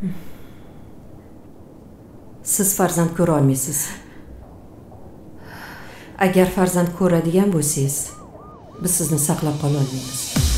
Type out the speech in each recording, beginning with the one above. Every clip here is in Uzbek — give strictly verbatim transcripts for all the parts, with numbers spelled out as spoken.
Siz farzand ko'ra olmaysiz. Agar farzand ko'radigan bo'lsangiz, biz sizni saqlab qola olmaymiz.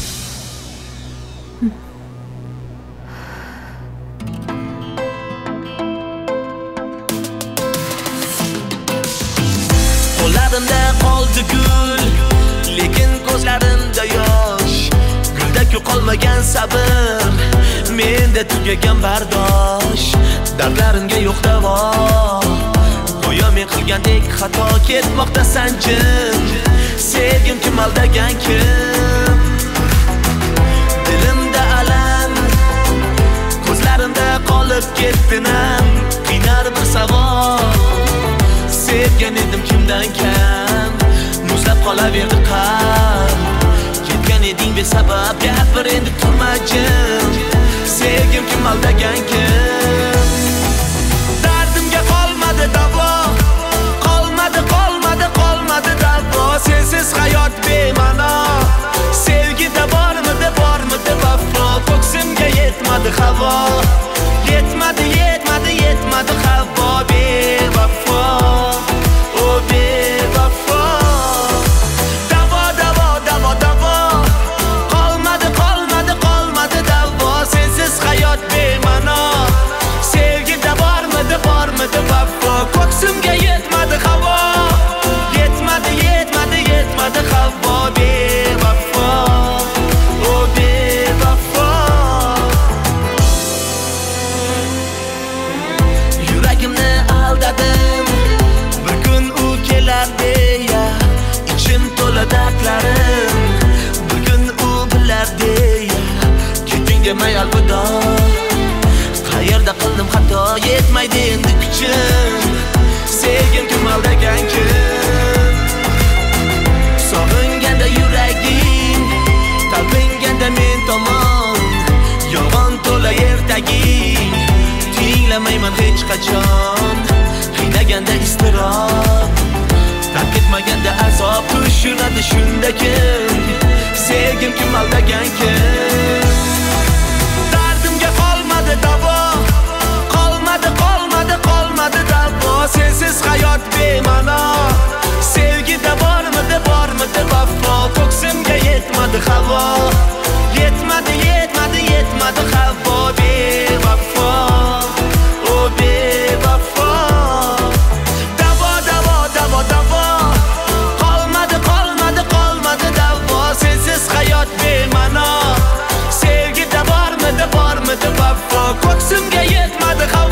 Qo'llarimda qoldi gul, lekin ko'zlarimda yosh. Gulda-ku qolmagan sabr, menda tugagan bardosh. Dardlarimga yo'q davo, go'yo men qilgandek xato ketmoqda sanjim. Sevgim kim aldagan kim? Dilimda alam, ko'zlarimda qolib ketdi nam. Qiynar bir savol, sevgan edim kimdan kam. Muzlab qolaverdi qalb, ketgan eding besabab. Gapir endi turmajim, sevgim kim aldagan kim? Dardimga qolmadi davo, qolmadi qolmadi qolmadi davo. Sensiz hayot bema'no, sevgida bormidi bormidi vafo. Ko'ksimga yetmadi havo, yetmadi yetmadi yetmadi havo. Bevafo, o bevafo. Davo davo davo davo, qolmadi qolmadi qolmadi davo. Sensiz hayot bema'no, sevgida bormidi bormidi vafo. Ko'ksimga yetmadi havo, yetmadi yetmadi yetmadi havo. Bevafo, o bevafo. Yuragimni aldadim, bir kun u kelar deya. Ichim to'la dardlarim, bir kun u bilar deya. Keting demay alvido, qayerda qildim xato. Yetmaydi endi kuchim, sevgim kim aldagan kim? Sog'inganda yuraging, talpinganda men tomon. Yolg'on to'la ertaging, tinglamayman hech qachon. Qiynaganda iztirob, tark etmaganda azob. Tushunadi shunda kim? Sevgim kim aldagan kim? Dardimga qolmadi davo, qolmadi qolmadi qolmadi davo. Sensiz hayot bema'no, sevgida bormidi bormidi vafo. Ko'ksimga yetmadi havo, yetmadi yetmadi yetmadi havo. Bevafo, o bevafo. Davo davo davo davo, qolmadi qolmadi qolmadi davo. Sensiz hayot bema'no, sevgida bormidi bormidi vafo. Ko'ksimga yetmadi havo.